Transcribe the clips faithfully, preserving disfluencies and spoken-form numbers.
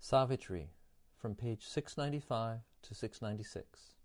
Savitri, from page six ninety-five to six ninety-six.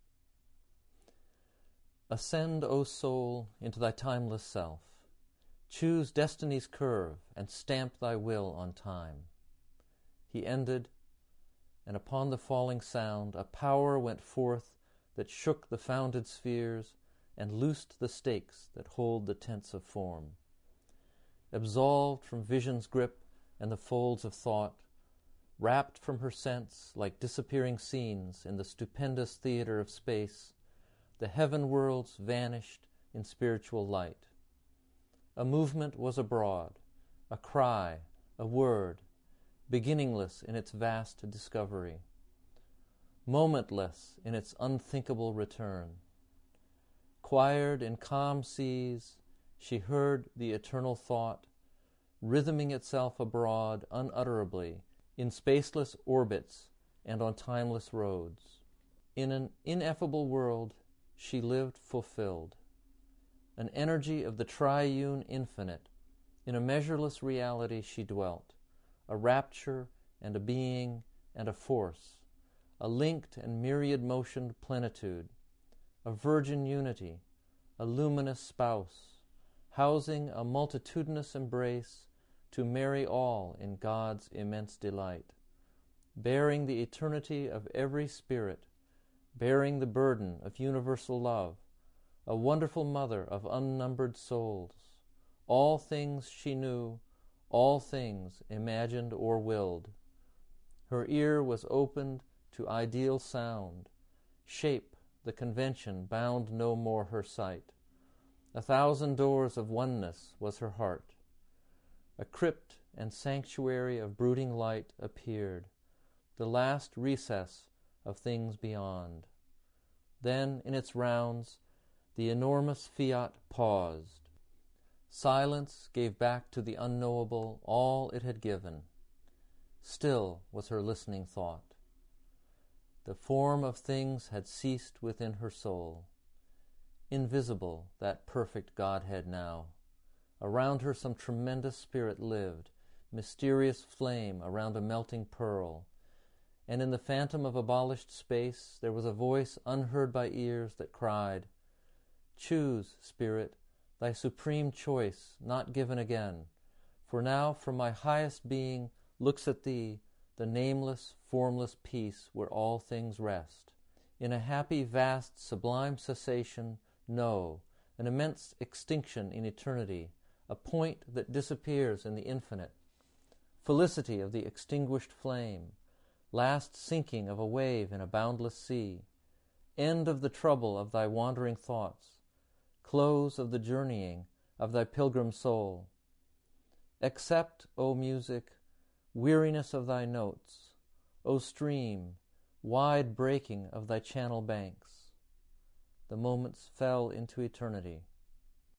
Ascend, O soul, into thy timeless self. Choose destiny's curve and stamp thy will on time. He ended, and upon the falling sound a power went forth that shook the founded spheres and loosed the stakes that hold the tents of form. Absolved from vision's grip and the folds of thought, wrapped from her sense like disappearing scenes in the stupendous theater of space, the heaven worlds vanished in spiritual light. A movement was abroad, a cry, a word, beginningless in its vast discovery, momentless in its unthinkable return. Choired in calm seas, she heard the eternal thought, rhythming itself abroad unutterably in spaceless orbits and on timeless roads. In an ineffable world she lived fulfilled. An energy of the triune infinite, in a measureless reality she dwelt, a rapture and a being and a force, a linked and myriad-motioned plenitude, a virgin unity, a luminous spouse, housing a multitudinous embrace to marry all in God's immense delight, bearing the eternity of every spirit, bearing the burden of universal love, a wonderful mother of unnumbered souls. All things she knew, all things imagined or willed. Her ear was opened to ideal sound. Shape, the convention, bound no more her sight. A thousand doors of oneness was her heart. A crypt and sanctuary of brooding light appeared, the last recess of things beyond. Then, in its rounds, the enormous fiat paused. Silence gave back to the unknowable all it had given. Still was her listening thought. The form of things had ceased within her soul. Invisible, that perfect Godhead now. Around her some tremendous spirit lived, mysterious flame around a melting pearl. And in the phantom of abolished space there was a voice unheard by ears that cried, "Choose, Spirit, thy supreme choice, not given again, for now from my highest being looks at thee the nameless, formless peace where all things rest. In a happy, vast, sublime cessation, no, an immense extinction in eternity, a point that disappears in the infinite, felicity of the extinguished flame, last sinking of a wave in a boundless sea, end of the trouble of thy wandering thoughts, close of the journeying of thy pilgrim soul. Accept, O music, weariness of thy notes, O stream, wide breaking of thy channel banks." The moments fell into eternity.